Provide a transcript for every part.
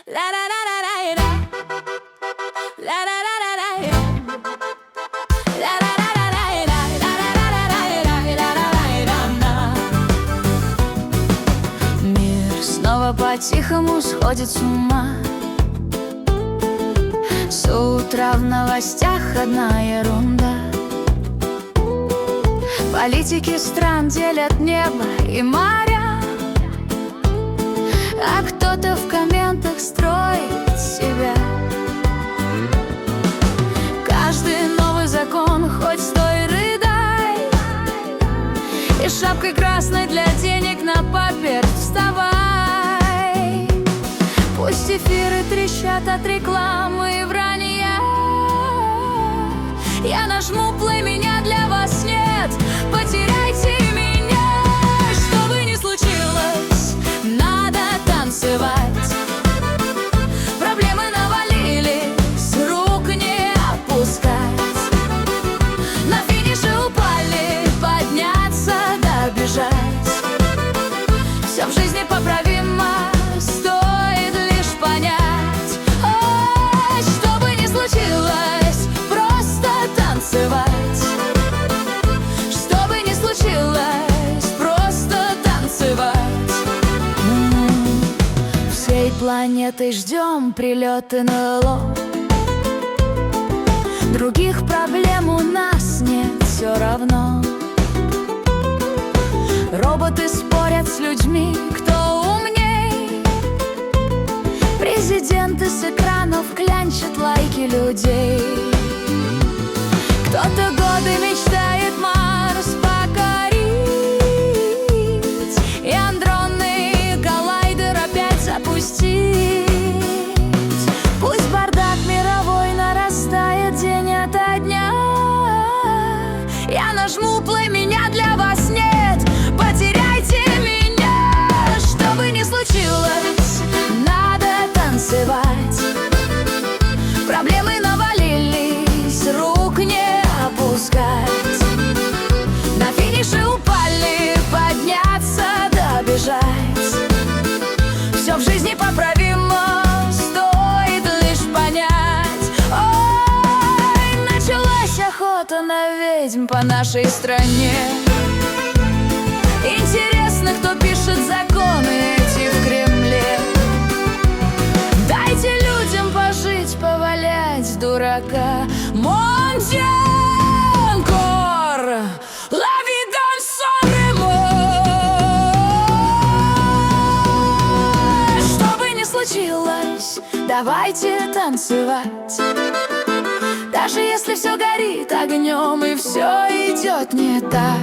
Мир снова по-тихому сходит с ума. С утра в новостях одна ерунда. Политики стран делят небо и моря, а кто-то в комментах строит себя. Каждый новый закон, хоть стой, рыдай, и шапкой красной для денег на паперть вставай. Пусть эфиры трещат от рекламы и вранья, я нажму play, меня для вас нет. Потеряйте меня, что бы ни случилось, надо танцевать. Проблемы навалились, рук не опускать. На финише упали, подняться, добежать. Все в жизни поправимо, стоит лишь понять. Ой, что бы ни случилось, просто танцевать. Что бы ни случилось, просто танцевать. Всей планетой ждем прилеты НЛО. Других проблем у нас нет, все равно. Роботы спорят с людьми, кто умней. Президенты с экранов клянчат лайки людей. Кто-то годы мечтает Марс покорить и андронный коллайдер опять запустить. Пусть бардак мировой нарастает день ото дня, я нажму play, меня для вас нет. Потеряйте меня, что бы ни случилось, надо танцевать. Проблемы навалились, рук не опускать. На финише упали, подняться, добежать. Все в жизни поправимо, стоит лишь понять. Ой, началась охота на ведьм по нашей стране. Интересно, кто пишет законы эти в Кремле. Дайте людям пожить, повалять дурака. Mon Dieu, encore la vie dans son remords. Что бы ни случилось, давайте танцевать. Даже если все горит огнем и все идет не так.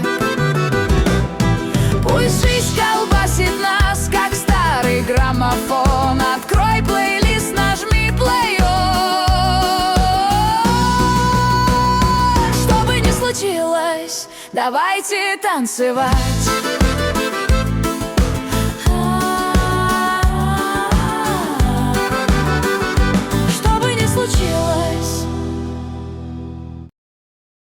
Пусть жизнь колбасит нас, как старый граммофон. Открой плейлист, нажми play on. Что бы ни случилось, давайте танцевать.